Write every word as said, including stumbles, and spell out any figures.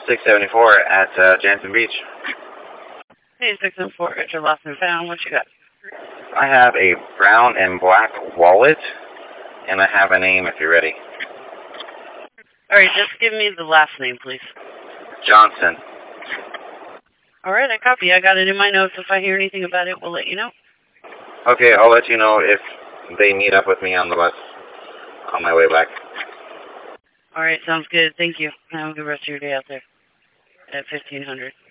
six seventy-four at uh, Jansen Beach. Hey, six seven four, at your lost and found. What you got? I have a brown and black wallet, and I have a name if you're ready. All right, just give me the last name, please. Johnson. All right, I copy. I got it in my notes. If I hear anything about it, we'll let you know. Okay, I'll let you know if they meet up with me on the bus on my way back. All right, sounds good. Thank you. Have a good rest of your day out there at fifteen hundred.